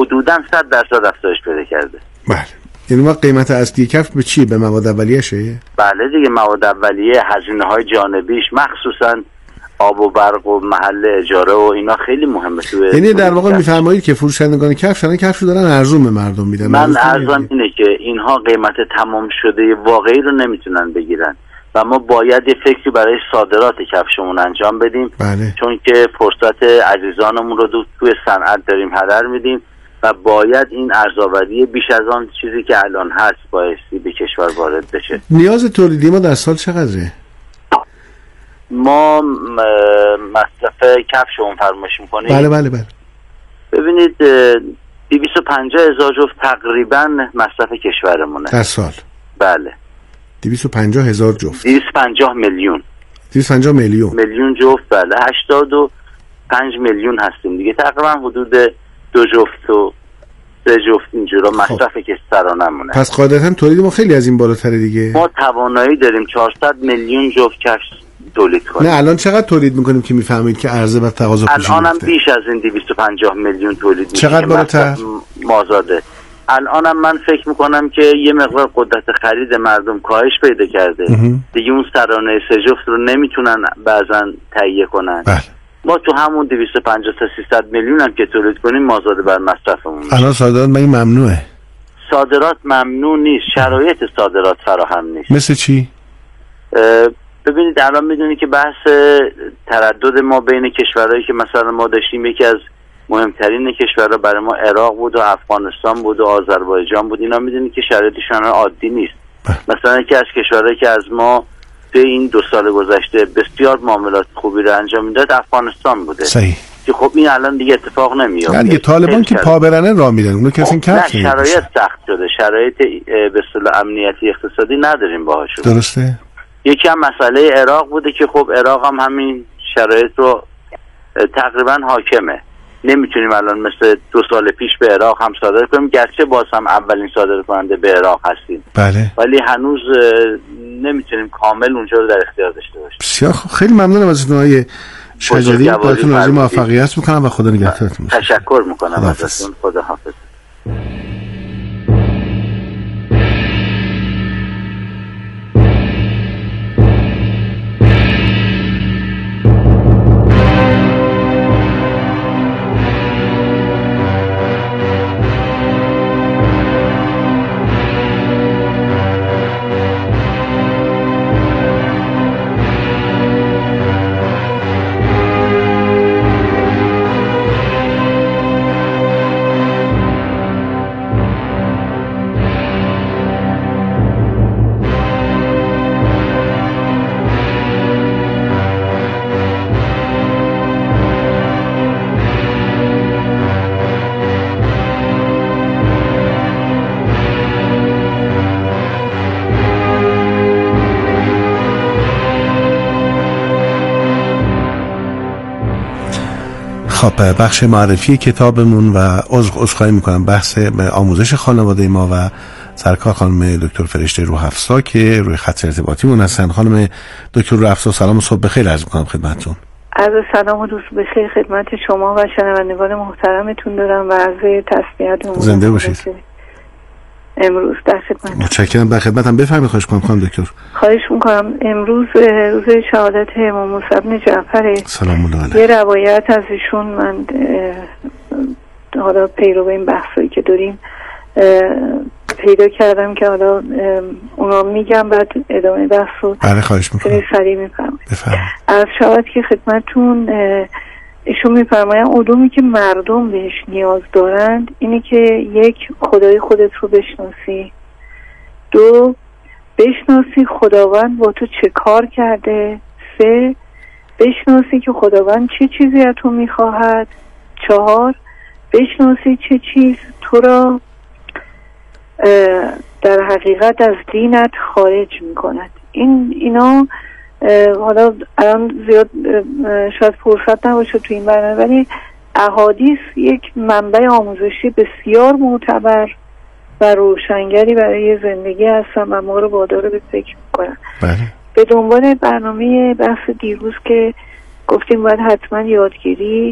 حدوداً 100% افزایش پیدا کرده. بله. یعنی ما قیمت اصلی کفش به چی؟ به مواد اولیه‌شه؟ بله دیگه، مواد اولیه، هزینه‌های جانبیش، مخصوصاً آب و برق و محل اجاره و اینا خیلی مهمه. یعنی در واقع میفرمایید که فروشندگان کفش الان کفشو دارن ارزون به مردم میدن. من ارزم اینه که اینها قیمت تمام شده واقعی رو نمیتونن بگیرن و ما باید یه فکری برای صادرات کفشمون انجام بدیم. بله. چون که فرصت عزیزانمون رو توی صنعت داریم هدر میدیم و باید این ارزآوری بیش از آن چیزی که الان هست بایستی به کشور وارد بشه. نیاز تولیدی ما در سال چقدره؟ ما مصرف کفشمون فرمایش میکنیم. بله. ببینید 250,000 جفت تقریبا مصرف کشورمونه در سال. بله. 250,000 جفت. 250 میلیون. 250 میلیون جفت. بله. 85 میلیون هستیم دیگه، تقریبا حدود 2 جفت و 3 جفت اینجورا مصرف کشورانمونه. پس قاعدتا تولید ما خیلی از این بالاتره دیگه. ما توانایی داریم 400 میلیون جفت کفش تولید کنیم. نه الان چقدر تولید میکنیم که میفهمید که عرضه و تقاضا پیش الانم بیش از این 250 میلیون تولید میشه. چقدر بالاتر؟ مازاده. الانم من فکر میکنم که یه مقدار قدرت خرید مردم کاهش پیدا کرده. دیگه اون سرانه 3 جفت رو نمیتونن بعضا تهیه کنن. بله. ما تو همون 250 تا 300 میلیون هم که تولید کنیم مازاده بر مصرفمون. الان صادرات ممنوعه. صادرات ممنوع نیست، شرایط صادرات فراهم نیست. مثل چی؟ ببینید الان میدونی که بحث تردد ما بین کشورهایی که مثلا ما داشتیم، یکی از مهمترین کشورها برای ما عراق بود و افغانستان بود و آذربایجان بود. اینا میدونی که شرایطشون عادی نیست. مثلا یکی از کشورهایی که از ما به این 2 سال گذشته بسیار معاملات خوبی رو انجام میداد افغانستان بوده. صحیح. که خب این الان دیگه اتفاق نمیافته. یعنی طالبان که پا برنه راه میدن، اونو کسی کفش نمیشه. شرایط سخت شده، شرایط به اصطلاح امنیتی اقتصادی نداریم باهاشون. درسته. یکی هم مسئله عراق بوده که خب عراق هم همین شرایط رو تقریبا حاکمه. نمیتونیم الان مثل 2 سال پیش به عراق هم صادر کنیم، گرچه باز هم اولین صادر کننده به عراق هستیم. بله. ولی هنوز نمیتونیم کامل اونجا رو در اختیار داشته باشیم. بسیار خیلی ممنونم از آقای شجری. براتون آرزوی موفقیت میکنم و خدا نگهدارتون. تشکر میکنم ازتون. خدا حافظ. خب بخش معرفی کتابمون و عذرخواهی میکنم بحث آموزش خانواده ما و سرکار خانم دکتر فرشته روح‌افزا که روی خط ارتباطیمون هستن. خانم دکتر روح‌افزا سلام و صبح بخیر عرض میکنم خدمتتون. عرض سلام و روز بخیر خدمت شما و شنوندگان محترمتون دارم و عرض تسلیت زنده باشید. امروز در خدمت. متشکرم. در خدمتم. بفرمایید. خواهش می‌کنم خانم دکتر. خواهش می‌کنم. امروز روز شهادت امام موسی بن جعفر سلام الله علیه. یه روایت از ایشون من حالا پیرو این بحثی که داریم پیدا کردم که حالا اونا میگم بعد ادامه بحث رو. بله خواهش می‌کنم. سریع می‌فرمایید. بفرمایید. از شهادت که خدمتتون ایشون میفرماین علومی که مردم بهش نیاز دارند اینه که 1 خدای خودت رو بشناسی، 2 بشناسی خداوند با تو چه کار کرده، 3 بشناسی که خداوند چه چیزی از تو میخواهد، 4 بشناسی چه چیز تو را در حقیقت از دینت خارج میکند. اینا حالا الان زیاد شاید فرصت نباشه تو این برنامه، ولی احادیث یک منبع آموزشی بسیار معتبر و روشنگری برای زندگی هستن و ما رو وادار به فکر میکنن. به دنبال برنامه بحث دیروز که گفتیم باید حتما یادگیری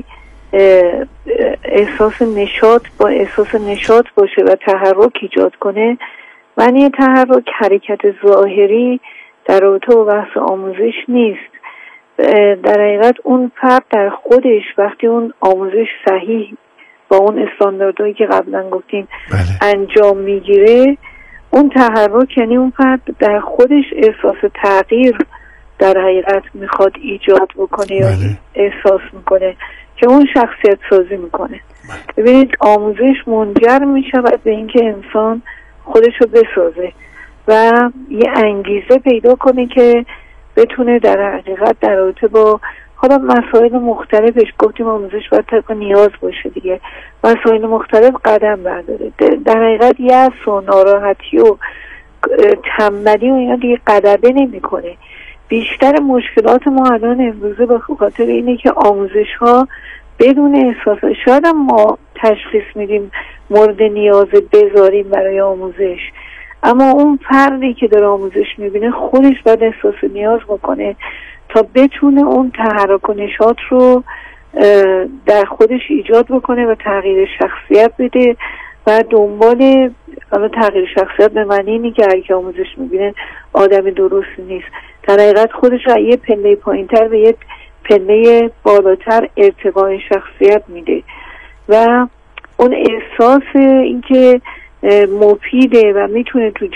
احساس نشاط باشه و تحرک ایجاد کنه. معنی تحرک حرکت ظاهری در رابطه با بحث آموزش نیست. در حقیقت اون فرد در خودش وقتی اون آموزش صحیح با اون استانداردهایی که قبلا گفتیم انجام میگیره، اون تحرک یعنی اون فرد در خودش احساس تغییر در حقیقت میخواد ایجاد بکنه یا احساس میکنه که اون شخصیت سازی میکنه. ببینید آموزش منجر میشود به اینکه انسان خودشو بسازه و یه انگیزه پیدا کنه که بتونه در حقیقت در رابطه با حالا مسائل مختلفش، گفتیم آموزش باید طبق نیاز باشه دیگه، مسائل مختلف قدم برداره. در حقیقت یأس و ناراحتی و تنبلی و اینا دیگه غلبه نمیکنه. بیشتر مشکلات ما الان امروزه به خاطر اینه که آموزش ها بدون احساس، شاید ما تشخیص میدیم مورد نیاز بذاریم برای آموزش، اما اون فردی که داره آموزش میبینه خودش باید احساس نیاز بکنه تا بتونه اون تحرک و نشاط رو در خودش ایجاد بکنه و تغییر شخصیت بده و دنبال تغییر شخصیت به معنی اینی که هر کی آموزش میبینه آدم درستی نیست، در حقیقت خودش رو یه پله پایینتر به یه پله بالاتر ارتقای شخصیت میده و اون احساس اینکه مفیده و میتونه تو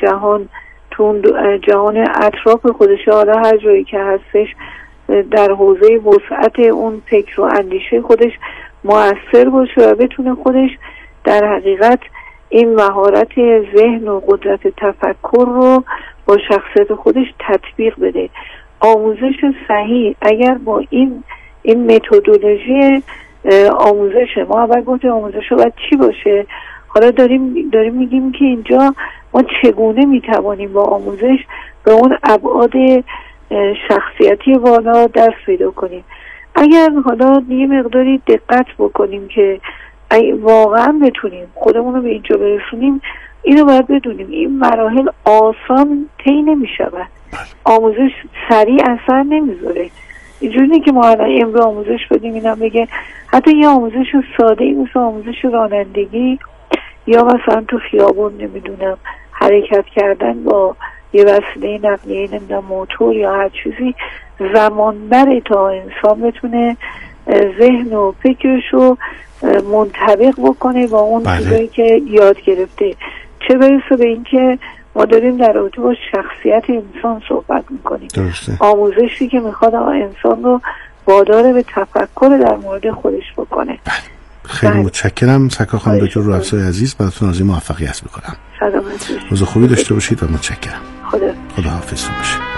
جهان اطراف خودش، حالا هر جایی که هستش، در حوزه وسعت اون فکر و اندیشه خودش مؤثر باشه و بتونه خودش در حقیقت این مهارت ذهن و قدرت تفکر رو با شخصیت خودش تطبیق بده. آموزش صحیح اگر با این متدولوژی آموزش، ما اول گفتیم آموزش رو باید چی باشه، حالا داریم میگیم که اینجا ما چگونه میتوانیم با آموزش به اون ابعاد شخصیتی بالا دست پیدا کنیم. اگر حالا یه مقداری دقت بکنیم که واقعا بتونیم خودمون رو به اینجا برسونیم، اینو باید بدونیم این مراحل آسان طی نمیشود. آموزش سریع اثر نمیذاره. اینجوری که ما الان امروز آموزش بدیم اینا بگه، حتی یه آموزش ساده ای مثل آموزش رانندگی یا مثلا تو خیابون نمیدونم حرکت کردن با یه وسیله نقلیه نمیدونم موتور یا هر چیزی، زمان بره تا انسان بتونه ذهن و فکرشو منطبق بکنه با اون چیزایی که یاد گرفته. چه برسه به این که ما داریم در رابطه با شخصیت انسان صحبت میکنیم. آموزشی که میخواد انسان رو وادار به تفکر در مورد خودش بکنه. خیلی متشکرم سرکار خانم دکتر روح‌افزای عزیز، براتون آرزوی موفقیت میکنم. سلامت روز خوبی داشته باشید و متشکرم. خدا حافظتون باشه.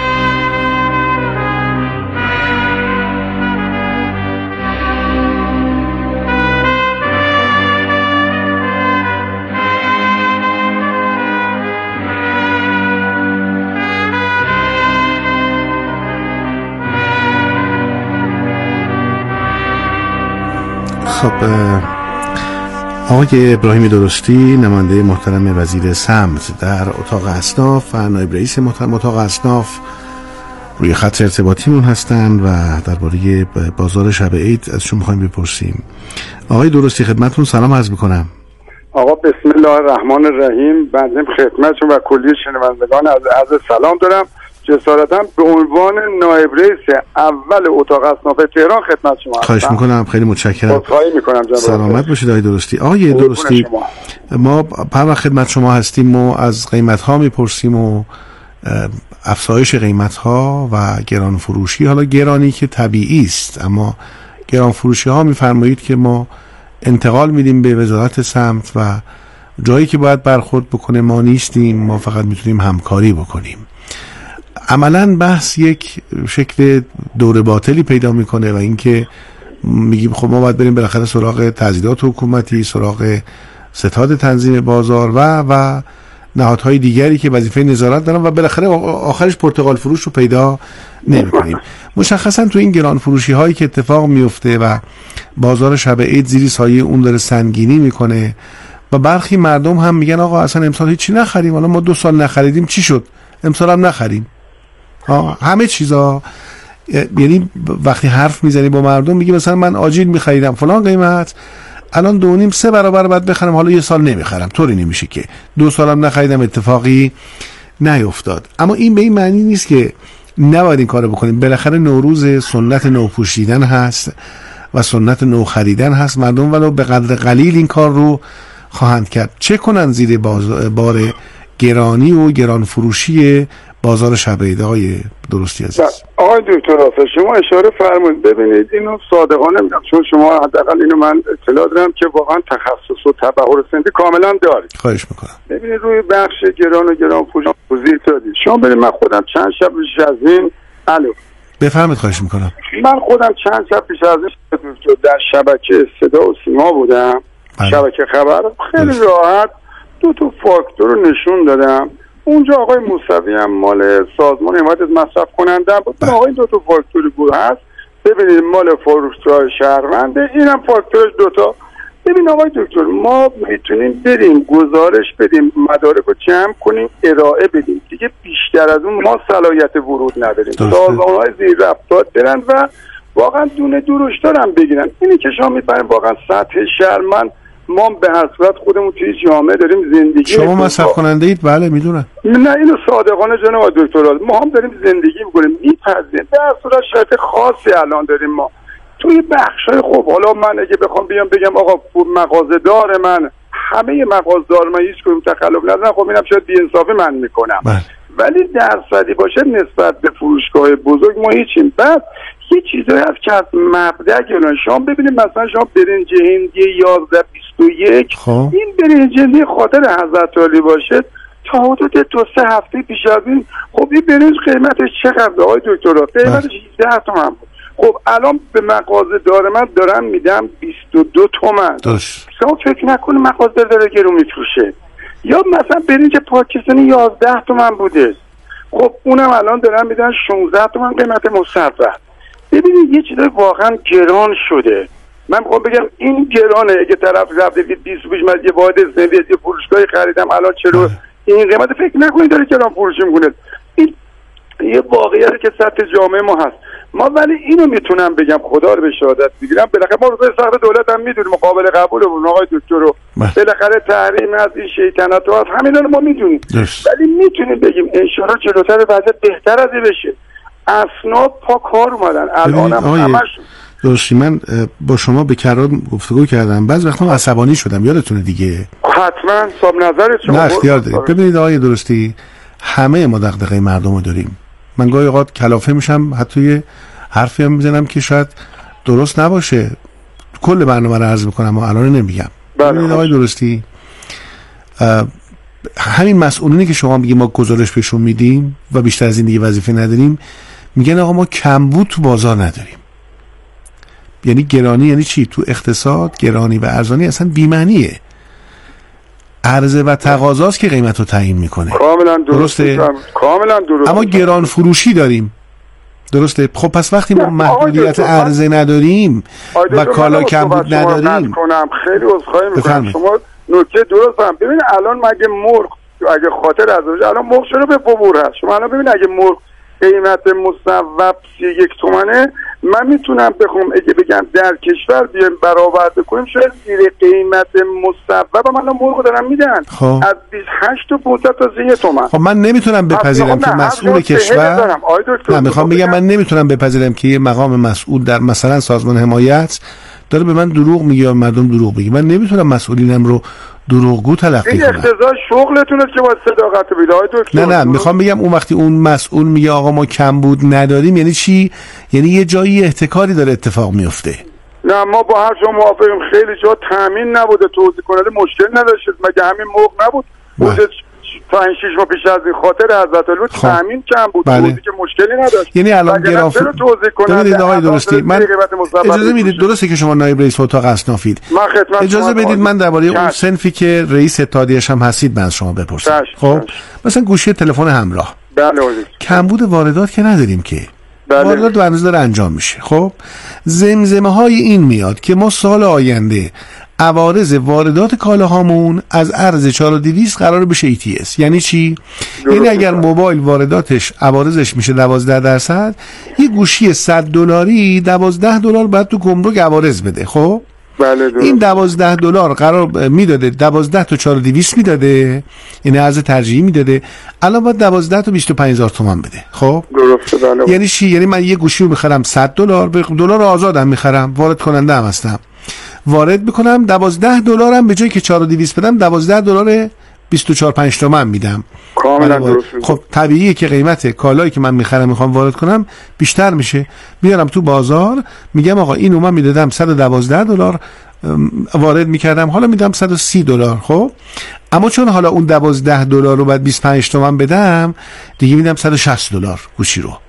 خب آقای ابراهیم درستی، نماینده محترم وزیر سمت در اتاق اصناف و نایب رئیس محترم اتاق اصناف روی خط ارتباطیمون هستند و درباره بازار شب عید ازشون می‌خوایم بپرسیم. آقای درستی خدمتتون سلام عرض می‌کنم. آقا بسم الله الرحمن الرحیم. بنده خدمتتون و کلی شنوندگان عرض سلام دارم. جسارتاً به عنوان نایب رئیس اول اتاق اصناف تهران خدمت شما هستم. خواهش میکنم، خیلی متشکرم. خواهی میکنم جناب. سلامت باشید آقای درستی. آقای درستی، ما هر وقت خدمت شما هستیم و از قیمت ها میپرسیم و افزایش قیمت ها و گران فروشی، حالا گرانی که طبیعی است، اما گران فروشی ها میفرمایید که ما انتقال میدیم به وزارت سمت و جایی که باید برخورد بکنه ما نیستیم، ما فقط میتونیم همکاری بکنیم. عملاً بحث یک شکل دور باطلی پیدا میکنه و اینکه میگیم خب ما باید بریم بالاخره سراغ تزیینات حکومتی، سراغ ستاد تنظیم بازار و نهادهای دیگری که وظیفه نظارت دارن و بالاخره آخرش پرتقال فروش رو پیدا نمیکنیم. مشخصاً تو این گران فروشی هایی که اتفاق میفته و بازار شب عید زیر سایه اون داره سنگینی میکنه و برخی مردم هم میگن آقا اصلا امسال هیچی نخریم، حالا ما 2 سال نخریدیم چی شد، امسال هم نخریم. همه چیزا یعنی وقتی حرف میزنی با مردم میگی مثلا من آجیل میخریدم فلان قیمت، الان 2.5-3 برابر بعد بخرم، حالا 1 سال نمیخرم. طوری نمیشه که 2 سالم نخریدم اتفاقی نیفتاد. اما این به این معنی نیست که نباید این کارو بکنیم. بالاخره نوروز سنت نو پوشیدن هست و سنت نو خریدن هست. مردم ولو به قدر قلیل این کار رو خواهند کرد. چه کنن زیر بار گرانی و گران فروشی بازار شب عید؟ آقای درستی عزیز. آقای دکتر آفر شما اشاره فرمودید، ببینید اینو صادقانه میگم، چون شما حداقل اینو من اطلاع دارم که واقعا تخصص و تبحر سنفی کاملا دارید. خواهش میکنم. ببینید روی بخش گران و گران فروشی توضیح دادید. شما ببینید من خودم چند شب پیش از این بفرمایید. خواهش میکنم. من خودم چند شب پیش از این در شبکه صدا و سیما بودم. شبکه خبر خیلی راحت 2 فاکتور رو نشون دادم. اونجا آقای موسوی هم مال سازمان حمایت از مصرف کننده بود. آقای 2 فاکتوری بود هست. ببینید مال فروشگاه شهرونده، اینم فاکتورش 2. ببین آقای دکتر، ما میتونیم بریم گزارش بدیم، مدارک رو جمع کنیم، ارائه بدیم، دیگه بیشتر از اون ما صلاحیت ورود نداریم. سازمان‌های زیر رفتار برن و واقعا دونه دورشتر هم بگیرن. اینی که شما می‌فهمید واقعا سطح شهر، ما به هر صورت خودمون توی جامعه داریم زندگی. شما مصرف کننده اید؟ بله میدونم. نه اینو صادقانه جناب دکتر، ما هم داریم زندگی می‌کنیم، می‌پذیریم. به هر صورت شرایط خاصی الان داریم ما توی بخشای. خب حالا من اگه بخوام بیام بگم آقا مغازه‌دار من، همه مغازه‌دار من هیچ کدوم تخلف ندارن، خب اینم شاید بی‌انصافی من میکنم. ولی درصدی باشه نسبت به فروشگاه بزرگ ما هیچیم. بعد یه چیزایی هست که از مبدأ گران. شما ببینید مثلا شما برنج هندی 1121 این برنج هندی خاطر حضرت علی باشه تا حدود 2-3 هفته پیش از این، خب این برنج قیمتش چقدر آقای دکتر؟ قیمتش 18 تومن بود. خب الان به مغازه دار من دارم میدم 22 تومن. شما فکر نکنید مغازه داره گرون میفروشه. یا مثلا برنج پاکستانی 11 تومن بوده، خب اونم الان دارن میدن 16 تومن قیمت مصرف. ببینید یه چیزای واقعا گران شده. من میخوام بگم این گرانه. اگه طرف رفته 20 پیش من یه واحد سنفی یه فروشگاهی خریدم الان چرا این قیمت، فکر نکنید داره گران فروشی میکنه. این یه واقعیتی که سطح جامعه ما هست. ما ولی اینو میتونم بگم، خدا رو به شهادت بگیرم، بالاخره ما روزای سخت دولت هم میدونیم، مقابل قبول اون آقای دکتر رو بالاخره تحریم از این شیطنت ها همینا رو ما میدونیم، ولی میتونیم بگیم ان شاء الله جلوتر وضع بهتر از این بشه. اصناف پا کار اومدن الانم همش. درستی. من با شما به کرار گفتگو کردم، بعضی وقتا عصبانی شدم، یادتونه دیگه. حتما صاحب نظرت شما. نه اختیار دارید. ببینید آقای درستی، همه ما دغدغه مردم رو داریم. من گاهی اوقات کلافه میشم، حتی یه حرفی هم میزنم که شاید درست نباشه. کل برنامه رو عرض میکنم و الان نمیگم. ببینید آقای درستی، همین مسئولینی که شما میگی ما گزارش بهشون میدیم و بیشتر از این دیگه وظیفه نداریم، میگن آقا ما کمبود تو بازار نداریم. یعنی گرانی یعنی چی؟ تو اقتصاد گرانی و ارزانی اصلا بی‌معنیه. عرضه و تقاضاست که قیمت رو تعیین میکنه. کاملا درسته. کاملا درسته. اما گران فروشی داریم. درسته. خب پس وقتی ما محدودیت عرضه نداریم و کالا کمبود نداریم، خیلی عذرخواهی میکنم، شما نکته درست فهم. ببین الان مگه مرغ اگه خاطر از الان مرغ شده به ببور هست. شما الان ببین اگه مرغ قیمت مصوب 31 تومنه، من میتونم بخوام اگه بگم در کشور بیایم برآورده کنیم شاید زیر قیمت مصوب من مرغ دارن میدن از 28 تا 500 تا 30 تومن. خب من نمیتونم بپذیرم که مسئول کشور، نه میخوام بگم من نمیتونم بپذیرم که یه مقام مسئول در مثلا سازمان حمایت داره به من دروغ میگه یا مردم دروغ بگه. من نمیتونم مسئولینم رو دروغگو تلقی کنم. این اقتضای شغلتونه که باید صداقت بگید دکتر. نه میخوام بگم اون وقتی اون مسئول میگه آقا ما کمبود نداریم یعنی چی؟ یعنی یه جایی احتکاری داره اتفاق میفته. نه ما با هر جا موافقیم. خیلی جا تامین نبوده، توزیع کننده مشکل نداشت، مگه همین موقع نبود؟ 5-6 ماه پیش از این خاطر حضرت علی تامین کم بود، توزیع که مشکلی نداشت. یعنی الان گراف ببینید آقای درستی، من اجازه میدید، درسته که شما نایب رئیس اتاق اصنافید، اجازه بدید من درباره اون صنفی که رئیس اتحادیه‌اش هم هستید من از شما بپرسم. خب مثلا گوشی تلفن همراه، بله کمبود واردات که نداریم که، واردات به اندازه داره انجام میشه. خب زمزمه های این میاد که ما سال آینده عوارض واردات کالاهامون از ارز 4200 قرار بشه ETS. یعنی چی؟ یعنی اگر موبایل وارداتش عوارضش میشه 12%، یه گوشی $100 $12 باید تو گمرک عوارض بده. خب بله این $12 قرار میداده 12 تا 4200 میداده، یعنی ارز ترجیحی میداده، الان باید 12 تا 25000 تومان بده. خب درسته. بله. یعنی چی؟ یعنی من یه گوشی رو میخرم $100 به دلار آزادم میخرم، وارد کننده هم هستم، وارد میکنم $12 هم به جایی که 4200 بدم $12 24-25 تومن میدم. کاملا درست. خب طبیعیه که قیمت کالایی که من میخرم میخوام وارد کنم بیشتر میشه. میارم تو بازار میگم آقا اینو من میدادم $112 وارد میکردم، حالا میدم $130. خب اما چون حالا اون $12 رو بعد 25 تومن بدم، دیگه میدم $160 گوشی رو.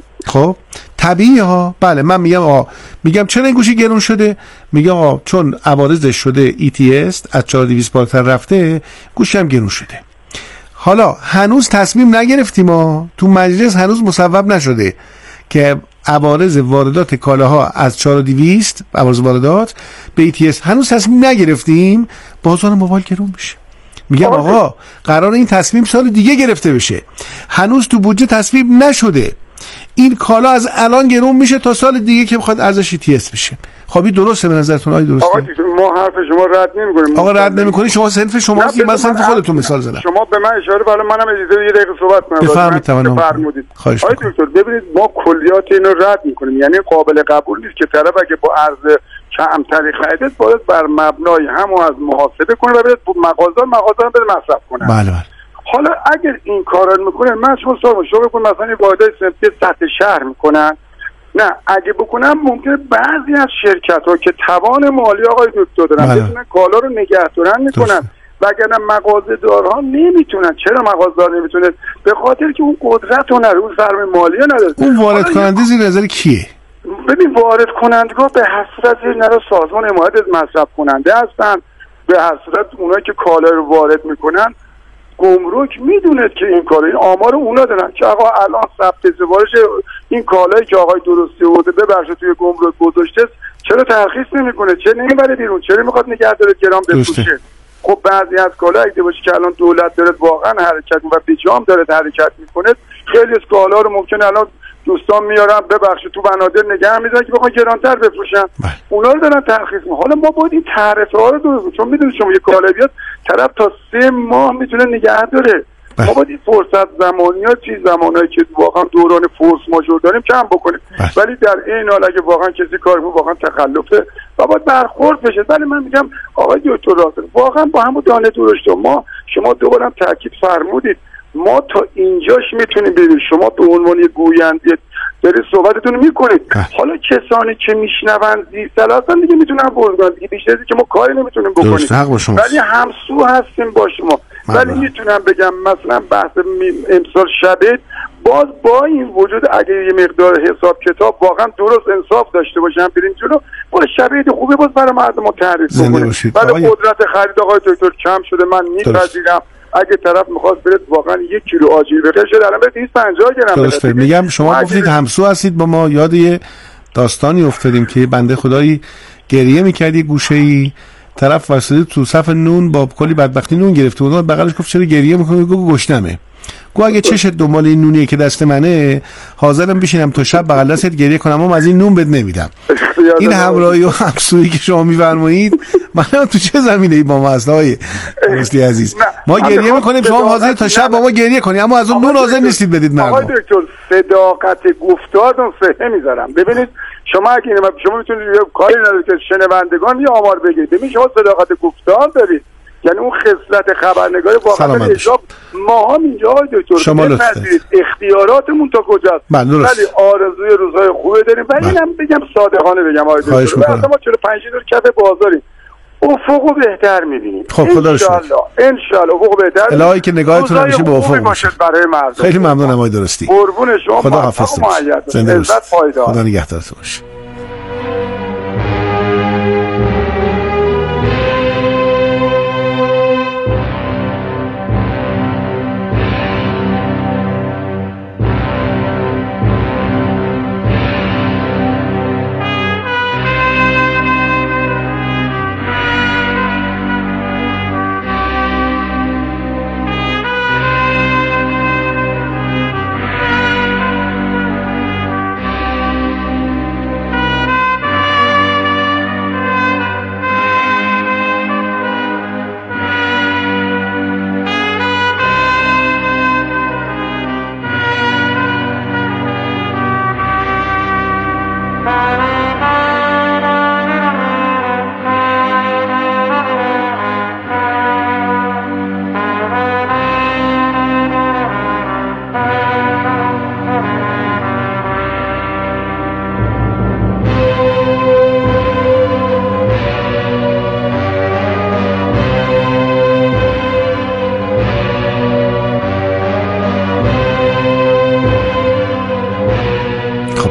خب طبیعیه ها. بله من میگم آقا، میگم چرا این گوشی گرون شده؟ میگم آقا چون عوارضش شده ETS از 4200 بالاتر رفته، گوشی هم گرون شده. حالا هنوز تصمیم نگرفتیم ها، تو مجلس هنوز مصوب نشده که عوارض واردات کالاها از 4200 عوارض واردات به ETS هنوز تصمیم نگرفتیم، بازار موبایل گرون میشه. میگم آقا قرار این تصمیم سال دیگه گرفته بشه، هنوز تو بودجه تصمیم نشده، این کالا از الان گرون میشه تا سال دیگه که بخواد ارزش ETS بشه. خب این درسته به نظرتون؟ آقا درسته؟ آقا ما حرف شما رد نمی‌کنیم. آقا رد نمی‌کنی، شما صنف شماست، من صنف خودتون مثال زدم. شما به من اشاره فرمودید، منم اجازه یه دقیقه صحبت کنم. بفرمایید. خواهش آقای دکتر ببینید ما کلیات اینو رد می‌کنیم، یعنی قابل قبول نیست که طرف اگه با ارز کمتری خریده باید بر مبنای همو از محاسبه کنه و بره مغازه رو بده مصرف کنه. بله. حالا اگر این کارا میکنن، من شما بکن مثلا واحدهای صنفی سطح شهر میکنن، نه اگه بکنم ممکنه بعضی از شرکت ها که توان مالی آقای دکتر دارن بتونن کالا رو نگهدارن میکنن، وگرنه مغازه دارها نمیتونن. چرا مغازه دار نمیتونه؟ به خاطر که اون قدرت رو نداره، اون سرمایه مالی رو نداره. اون وارد کننده زیر نظر کیه؟ ببین وارد کنندگان به حسرت زیر نظر سازمان حمایت از مصرف کننده هستن، به حسرت اونایی که کالا رو وارد میکنن. گمرک میدونه که این کارا، این آمار اونا دارن که آقا الان ثبت ازدواج این کالایی که آقای درستی بوده ببخشید توی گمرک گذاشته، چرا ترخیص نمیکنه؟ چرا نمیبره بیرون؟ چرا میخواد نگه داره گرام بفروشه؟ خب بعضی از کالا اگه باشه که الان دولت داره واقعا حرکت و بجام داره حرکت میکنه، خیلی از کالا رو ممکنه الان دوستان میارن ببخشید تو بنادر نگه میذارن که بخوان گرانتر بفروشن، اونا رو دارن ترخیص میکنن. حالا ما باید این تعرفه ها رو درست، چون میدونید شما یه کالا بیاد طرف تا 3 ماه میتونه نگه داره. ما باید این فرصت زمانی ها زمانایی که واقعا دوران فورس ماژور داریم کم بکنیم، ولی در این حال اگه واقعا کسی کار واقعا تخلفه و باید برخورد بشه. ولی من میگم آقای دکتر راست، واقعا با همون دانه درشت ما شما دوبارم تاکید فرمودید، ما تا اینجاش میتونیم بریم. شما به عنوان گوینده دارید صحبتتون میکنید، حالا کسانی که میشنون زیر سلاسن دیگه میتونن ورد کنن دیگه، بیشتر که ما کاری نمیتونیم بکنیم، ولی همسو هستیم با شما. ولی میتونم بگم مثلا بحث امسال شبه باز با این وجود اگه یه مقدار حساب کتاب واقعا درست انصاف داشته باشم بریم جلو، با شبه خوبه باز برای مردم تعریف کنیم. ولی قدرت خرید آقای دکتر کم شده، من میپذیرم. اگه طرف میخواست بره واقعا 1 کیلو آجیل بخره شده الان به 250 گرم. درسته. میگم شما گفتید همسو هستید با ما، یاد یه داستانی افتادیم که بنده خدایی گریه میکرد، یه گوشه‌ای طرف واسطه تو صف نون با کلی بدبختی نون گرفته بود، بغلش گفت چرا گریه میکنی؟ گفت گشنمه. گفت اگه چشت دنبال این نونیه که دست منه حاضرم بشینم تا شب بغل دستت گریه کنم اما از این نون بد نمیدم. این همراهی و همسویی که شما میفرمایید منم تو چه زمینه‌ای با ما هست آقای دوستی عزیز؟ ما گریه میکنیم شما حاضر تا شب با ما گریه کنید اما از اون نون حاضر نیستید بدید مردم. آقای دکتر صداقت گفتارتون فهم میذارم. ببینید شما اگه شما میتونید کاری ندارید که شنوندگان یه آمار بگید، ببین شما صداقت گفتار دارید، یعنی اون خصلت خبرنگاری واقعا اجاب ما هم اینجا دکتر شما اختیاراتمون تا کجاست، ولی آرزوی روزهای خوبه داریم. ولی اینم بگم صادقانه بگم آقای دکتر ما 45 دور کف بازاریم، افقو بهتر می‌بینیم. خب خدا رو شکر ان شاء الله افقو بهتر. الهی که نگاهتون همیشه به افق باشه برای مردم. خیلی ممنونم آقای درستی. قربون شما. خدا حافظ. عزت پایدار. خدا نگهدارتون باشه.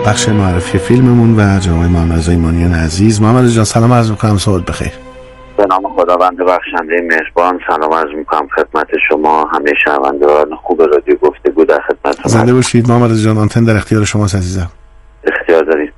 بخش معرفی فیلممون و جناب محمد رضا ایمانیان عزیز. محمد رضا جان سلام عرض می‌کنم، صبح بخیر. به نام خداوند بخشنده مهربان سلام عرض می‌کنم خدمت شما همه شنوندگان خوب رادیو گفتگو در خدمتتون. زنده باشید محمد رضا جان، آنتن در اختیار شماست عزیزم. اختیار دارید.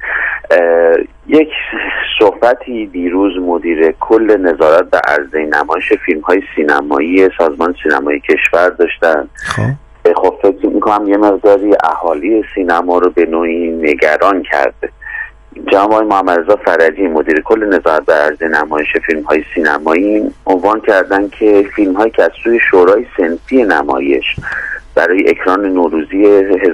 یک صحبتی دیروز مدیر کل نظارت به عرضه نمایش فیلم‌های سینمایی سازمان سینمایی کشور داشتن. خب فکر می‌کنم یه مقداری اهالی سینما رو به نوعی نگران کرده. جناب آقای محمد رضا فرجی مدیر کل نظارت به عرضه نمایش فیلم‌های سینمایی عنوان کردن که فیلم‌هایی که از سوی شورای صنفی نمایش برای اکران نوروزی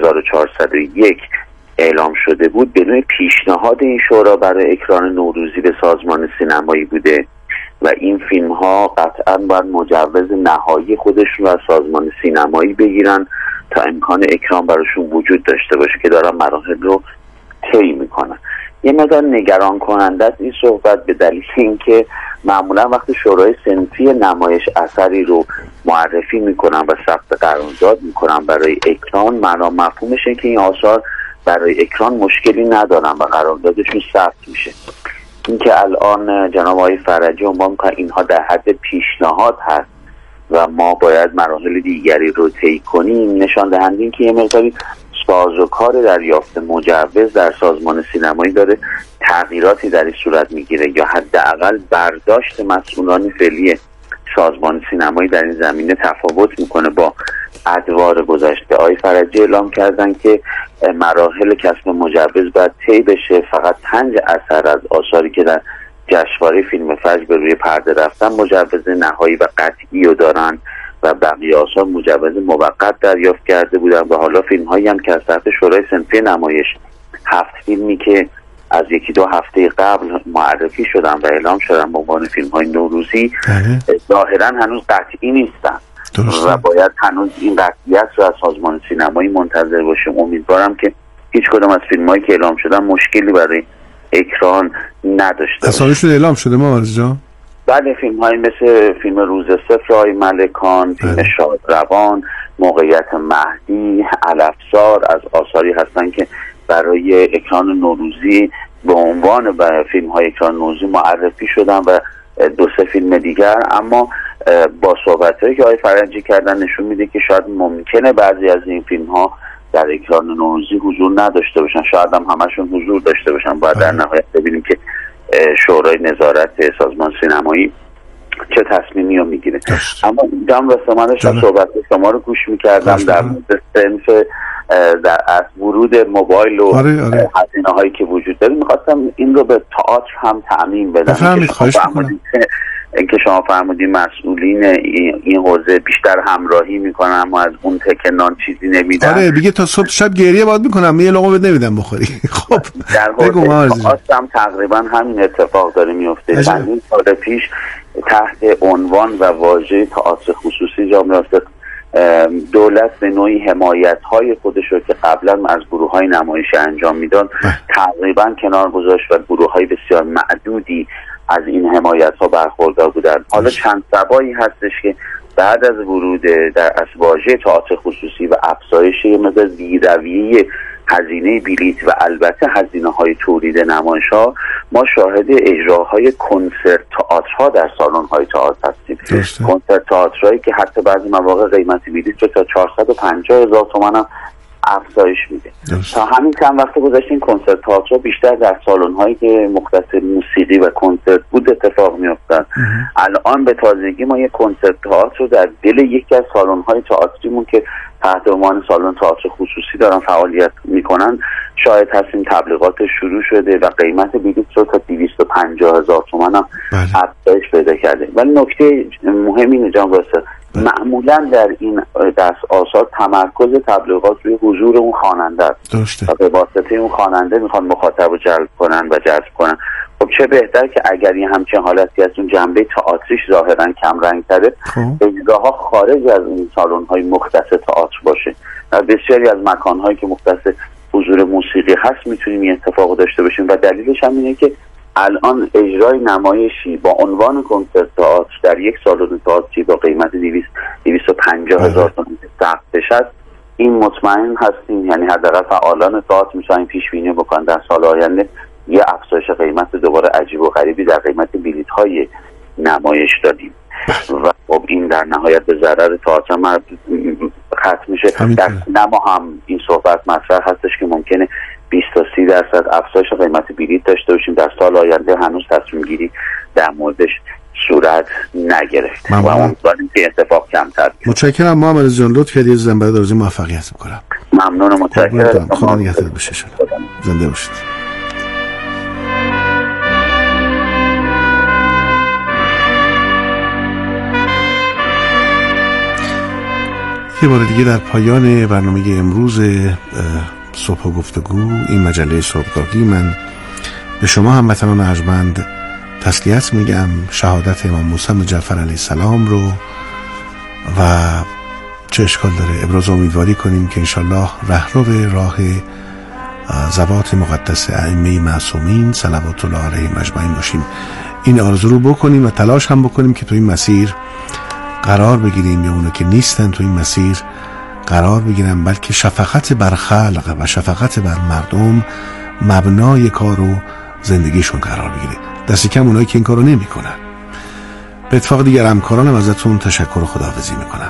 1401 اعلام شده بود بدون پیشنهاد این شورا برای اکران نوروزی به سازمان سینمایی بوده و این فیلم ها قطعا باید مجوز نهایی خودشون رو از سازمان سینمایی بگیرن تا امکان اکران براشون وجود داشته باشه که دارن مراحل رو طی میکنن. یه مقدار نگران کننده است این صحبت به دلیل اینکه معمولا وقتی شورای صنفی نمایش اثری رو معرفی میکنن و ثبت قرارداد میکنن برای اکران، معنا مفهومش اینه که این آثار برای اکران مشکلی ندارن و قراردادشون ثبت میشه. اینکه الان جناب آقای فرجی عنوان میکنن اینها در حد پیشنهاد هست و ما باید مراحل دیگری رو طی کنیم، نشان دهنده این که یه مقداری سازوکار دریافت مجوز در سازمان سینمایی داره تغییراتی در این صورت میگیره یا حداقل برداشت مسئولان فعلی سازمان سینمایی در این زمینه تفاوت میکنه با ادوار گذشته. آقای فرجی اعلام کردن که مراحل کسب مجوز باید طی بشه، فقط 5 اثر از آثاری که در جشنواره فیلم فجر به روی پرده رفتن مجوز نهایی و قطعی رو دارن و بقیه آثار مجوز موقت دریافت کرده بودن و حالا فیلم هایی هم که از طرف شورای صنفی نمایش 7 فیلمی که از 1-2 هفته قبل معرفی شدن و اعلام شدن به عنوان فیلم های نوروزی ظاهرا هنوز قطعی نیستن و باید هنوز این قطعیت رو از سازمان سینمایی منتظر باشیم. امیدوارم که هیچ کدام از فیلم هایی که اعلام شدن مشکلی برای اکران نداشته باشه. اسامیشون اعلام شده ما جان؟ بله، فیلم هایی مثل فیلم روز صفر آقای ملکان، فیلم شادروان، موقعیت مهدی، علفزار از آثاری هستن که برای اکران نوروزی به عنوان فیلم های اکران نوروزی معرفی شدن و 2-3 فیلم دیگر. اما با صحبت هایی که آقای فرجی کردن نشون میده که شاید ممکنه بعضی از این فیلم ها در اکران نوروزی حضور نداشته باشن، شاید هم همشون حضور داشته باشن. باید در نهایت ببینیم که شورای نظارت سازمان سینمایی چه تصمیمی رو میگیره. اما جام رسمانش صحبت شما رو گوش میکردم در مورد صنف در از ورود موبایل و هزینه هایی که وجود داره. میخواستم این رو به تئاتر هم تعمیم بدم که شما فرمودین مسئولین این حوزه بیشتر همراهی میکنن اما از اون تکه نان چیزی نمیدن. آره دیگه تا صبح شب گریه باید میکنم یه لقمه نمیدم بخوری. خب در حوزه هم تقریبا همین اتفاق داره میفته. چندین سال پیش تحت عنوان و واژه تئاتر خصوصی جا میفته دولت به نوعی حمایت‌های خودش رو که قبلا از گروه‌های نمایشی انجام میداد تقریبا کنار گذاشت و گروه‌های بسیار معدودی از این حمایت‌ها برخوردار بودند. حالا چند سبایی هستش که بعد از ورود در واژه تئاتر خصوصی و افزایش یه مقدار بی‌رویه هزینه بلیط و البته هزینه‌های تولید نمایش‌ها ما شاهد اجراهای کنسرت تئاترها در سالن‌های تئاتر هستیم. کنسرت تئاترایی که حتی بعضی مواقع قیمت بلیط رو تا 450,000 تومان هم افزایش میده. تا همین چند وقت گذشته این کنسرت تئاتر بیشتر در سالن‌هایی که مختص موسیقی و کنسرت بود اتفاق می‌افتاد. الان به تازگی ما یک کنسرت تئاتر رو در دل یکی از سالن‌های تئاتریمون که تحت عنوان سالن تئاتر خصوصی دارن فعالیت میکنن شاید هستیم تبلیغات شروع شده و قیمت بلیط رو تا 250,000 تومان هم افزایش پیدا کرده. ولی نکته مهم اینه جان واسه معمولا در این دست آثار تمرکز تبلیغات روی حضور اون خواننده است و به واسطه اون خواننده میخوان مخاطب رو جلب کنن و جذب کنن. خب چه بهتر که اگر این همچین حالتی از اون جنبه تئاتریش ظاهرا کم رنگ تره اجراها خارج از این سالن‌های مختص تئاتر باشه. در بسیاری از مکان‌هایی که مختص حضور موسیقی هست میتونیم این اتفاقو داشته باشیم و دلیلش هم اینه که الان اجرای نمایشی با عنوان کنسرت تئاتر در یک سالن تئاتری با قیمت 250,000 تومان ثبت بشه این مطمئن هستیم، یعنی حداقل فعالان تئاتر میتونن پیش بینی بکنن در سال آینده یه افزایش قیمت دوباره عجیب و غریبی در قیمت بلیط های نمایش دادیم و خب این در نهایت به ضرر تئاتر ختم میشه. در سینما هم این صحبت مطرح هستش که ممکنه 20 تا 30% افزایش قیمت بلیط داشته باشیم در سال آینده. هنوز تصمیم گیری در موردش صورت نگرفت و امیدواریم که اتفاق کمتر بیفته. متشکرم محمد جان، لطف کردید. عزیزم برای آرزوی موفقیت میکنم. ممنون، متشکرم. خدا نگهدار باشه. زنده باشید. یه بار دیگه در پایان برنامه امروز صبح و گفتگو، این مجله صبحگاهی، من به شما هموطنان ارجمند تسلیت میگم. شهادت امام موسی جعفر علیه السلام رو و چه اشکال داره ابراز امیدواری کنیم که انشالله رهرو راه زوات مقدس ائمه معصومین صلوات الله علیهم اجمعین باشیم. این آرزو رو بکنیم و تلاش هم بکنیم که تو این مسیر قرار بگیریم، یا اونو که نیستن تو این مسیر قرار بگیرن، بلکه شفقت بر خلق و شفقت بر مردم مبنای کار و زندگیشون قرار بگیره. دست کم اونایی که این کارو نمی کنن. به اتفاق دیگر همکارانم ازتون تشکر و خداحافظی میکنم.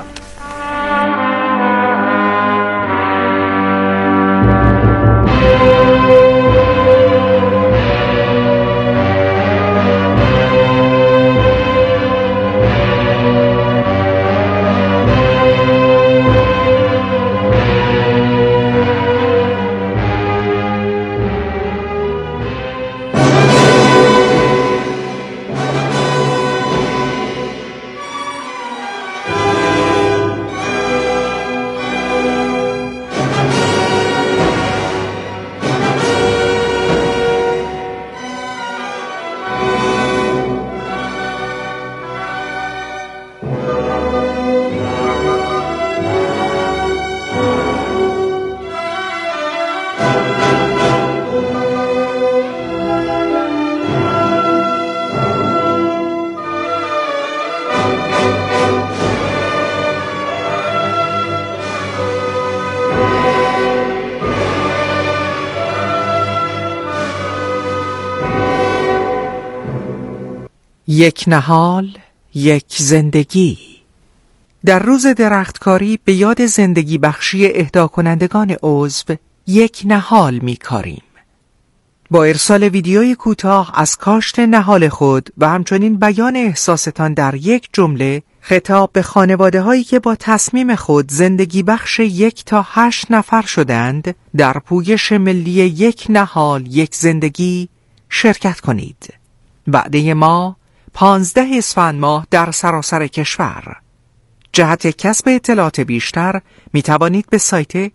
یک نهال، یک زندگی. در روز درختکاری به یاد زندگی بخشی اهدا کنندگان عضو یک نهال می کاریم. با ارسال ویدیوی کوتاه از کاشت نهال خود و همچنین بیان احساستان در یک جمله، خطاب به خانواده هایی که با تصمیم خود زندگی بخش 1 تا 8 نفر شدند، در پویش ملی یک نهال یک زندگی شرکت کنید. وعده ما 15 اسفند ماه در سراسر کشور. جهت کسب اطلاعات بیشتر می توانید به سایت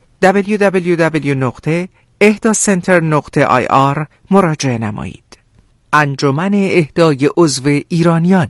www.ehdacenter.ir مراجعه نمایید. انجمن اهدای عضو ایرانیان.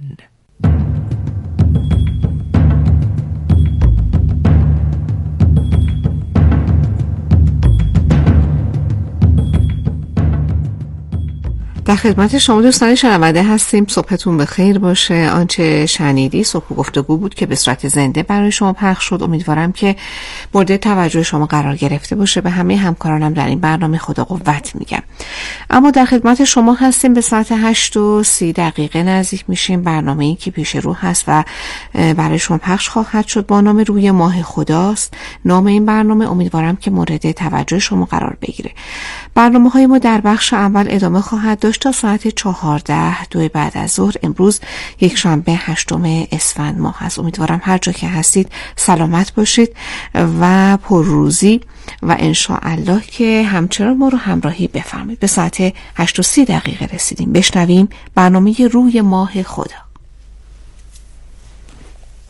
در خدمت شما دوستان شنونده هستیم. صبحتون بخیر باشه. آنچه شنیدی صبح و گفتگو بود که به صورت زنده برای شما پخش شد. امیدوارم که مورد توجه شما قرار گرفته باشه. به همه همکارانم در این برنامه خدا قوت میگم. اما در خدمت شما هستیم. به ساعت 8:30 نزدیک میشیم. برنامه‌ای که پیش رو هست و برای شما پخش خواهد شد با نام روی ماه خداست. نام این برنامه امیدوارم که مورد توجه شما قرار بگیره. برنامه‌های ما در بخش اول ادامه خواهد داشت تا ساعت 14 بعد از ظهر. امروز یک شنبه 8 اسفند ماه هست. امیدوارم هر جا که هستید سلامت باشید و پرروزی و انشاءالله که همچنان ما رو همراهی بفرمایید. به ساعت 8:30 رسیدیم. بشنویم برنامه روی ماه خدا.